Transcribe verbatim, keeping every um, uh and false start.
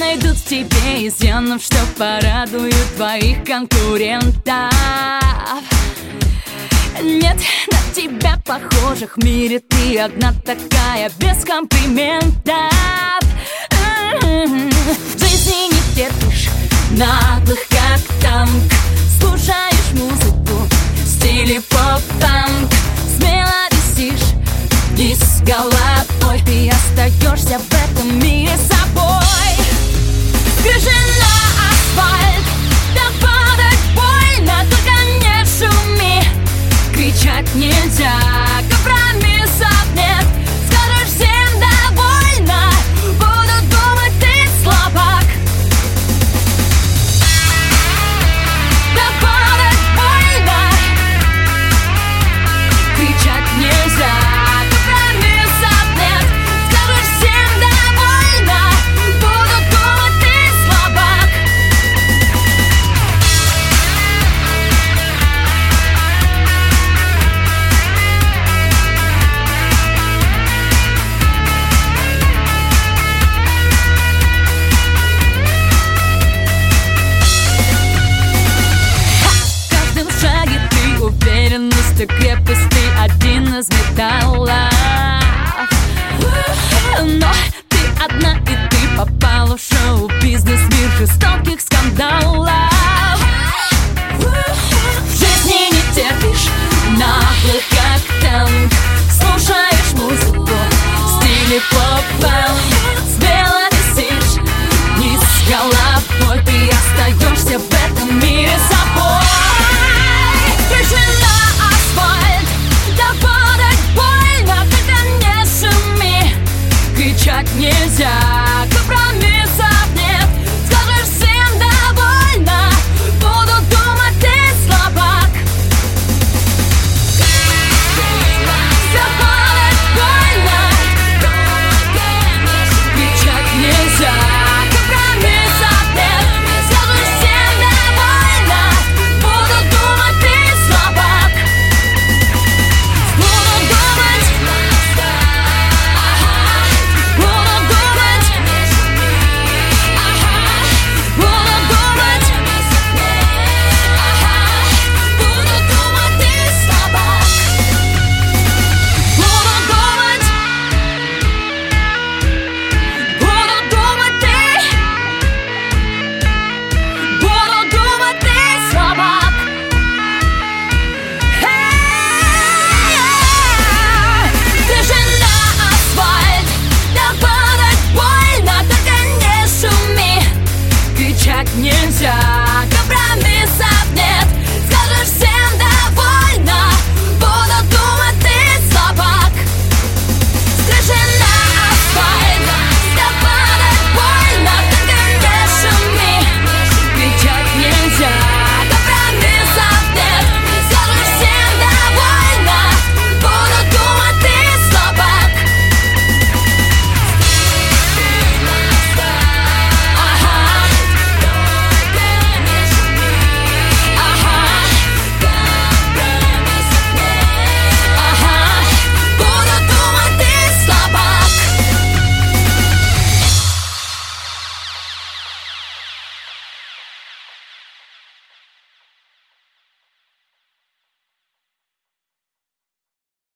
найдут в тебе изъянов, что порадуют твоих конкурентов. Нет на тебя похожих в мире, ты одна такая, без комплиментов. В жизни не терпишь наглых, как танк. Слушаешь музыку в стиле поп-панк. Смело висишь вниз головой, ты остаешься в этом мире собой. Скажи на асфальт, да падать больно, только не шуми. Кричать нельзя, компромиссов нет. Скажешь всем довольно, будут думать, ты слабак. Да падать больно, кричать нельзя, компромиссов нет. Скажешь всем довольно, будут думать, ты слабак. В каждом шаге ты уверенность и крепость, ты один из металлов. Но ты одна, и ты попала в шоу-бизнес, мир жестоких скандалов. В жизни не терпишь наглых, как танк. Слушаешь музыку в стиле поп-панк. Смело висишь вниз головой, ты остаешься в этом мире собой. Кричи на асфальт, да падать больно, только не шуми. Кричать нельзя, компромисс